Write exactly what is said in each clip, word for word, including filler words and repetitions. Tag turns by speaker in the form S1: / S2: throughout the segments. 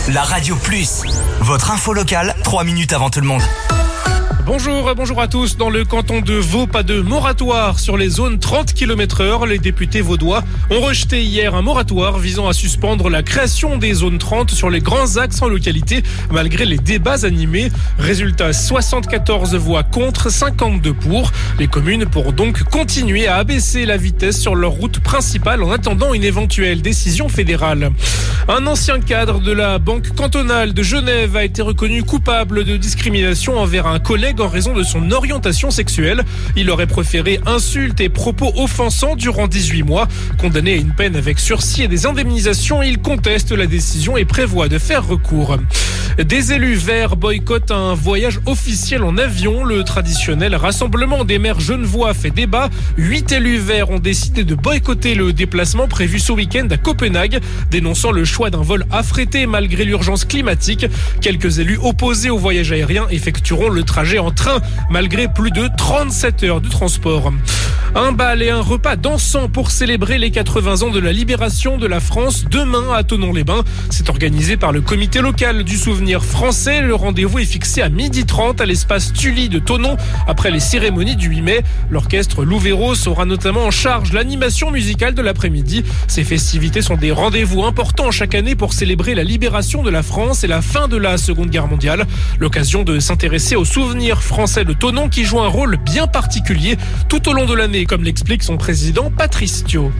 S1: la Radio Plus. Votre info locale, trois minutes avant tout le monde.
S2: Bonjour, bonjour à tous. Dans le canton de Vaud, pas de moratoire sur les zones trente kilomètres heure. Les députés vaudois ont rejeté hier un moratoire visant à suspendre la création des zones trente sur les grands axes en localité, malgré les débats animés. Résultat, soixante-quatorze voix contre, cinquante-deux pour. Les communes pourront donc continuer à abaisser la vitesse sur leur route principale en attendant une éventuelle décision fédérale. Un ancien cadre de la Banque cantonale de Genève a été reconnu coupable de discrimination envers un collègue en raison de son orientation sexuelle. Il aurait proféré insultes et propos offensants durant dix-huit mois. Condamné à une peine avec sursis et des indemnisations, il conteste la décision et prévoit de faire recours. Des élus verts boycottent un voyage officiel en avion. Le traditionnel rassemblement des maires genevois fait débat. Huit élus verts ont décidé de boycotter le déplacement prévu ce week-end à Copenhague, dénonçant le choix d'un vol affrété malgré l'urgence climatique. Quelques élus opposés au voyage aérien effectueront le trajet en train malgré plus de trente-sept heures de transport. Un bal et un repas dansant pour célébrer les quatre-vingts ans de la libération de la France demain à Thonon-les-Bains. C'est organisé par le comité local du souvenir français. Le rendez-vous est fixé à midi trente à l'espace Tully de Thonon après les cérémonies du huit mai. L'orchestre Louveros aura notamment en charge l'animation musicale de l'après-midi. Ces festivités sont des rendez-vous importants chaque année pour célébrer la libération de la France et la fin de la Seconde Guerre mondiale. L'occasion de s'intéresser au souvenir français de Thonon qui joue un rôle bien particulier tout au long de l'année, comme l'explique son président Patrice Thio.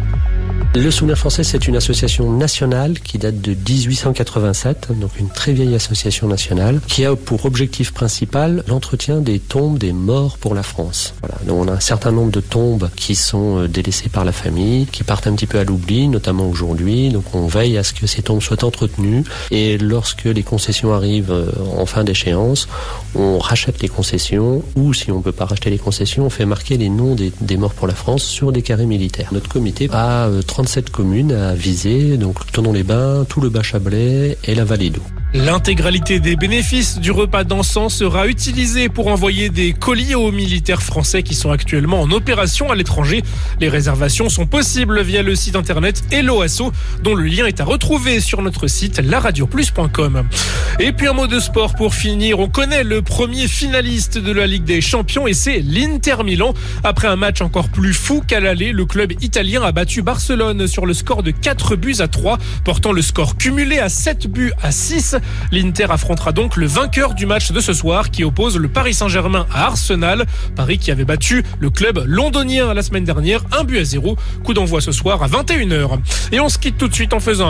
S3: Le Souvenir français, c'est une association nationale qui date de dix-huit cent quatre-vingt-sept, donc une très vieille association nationale, qui a pour objectif principal l'entretien des tombes des morts pour la France. Voilà. Donc on a un certain nombre de tombes qui sont délaissées par la famille, qui partent un petit peu à l'oubli, notamment aujourd'hui. Donc on veille à ce que ces tombes soient entretenues. Et lorsque les concessions arrivent en fin d'échéance, on rachète les concessions, ou si on ne peut pas racheter les concessions, on fait marquer les noms des, des morts pour la France sur des carrés militaires. Notre comité a trente-sept communes à viser, donc Thonon-les-Bains, tout le Bas-Chablais et la vallée d'Eau.
S2: L'intégralité des bénéfices du repas dansant sera utilisée pour envoyer des colis aux militaires français qui sont actuellement en opération à l'étranger. Les réservations sont possibles via le site internet Hello Asso, dont le lien est à retrouver sur notre site la radio plus point com. Et puis un mot de sport pour finir. On connaît le premier finaliste de la Ligue des Champions et c'est l'Inter Milan. Après un match encore plus fou qu'à l'aller, le club italien a battu Barcelone sur le score de quatre buts à trois, portant le score cumulé à sept buts à six. L'Inter affrontera donc le vainqueur du match de ce soir qui oppose le Paris Saint-Germain à Arsenal. Paris qui avait battu le club londonien la semaine dernière, un but à zéro. Coup d'envoi ce soir à vingt et une heures. Et on se quitte tout de suite en faisant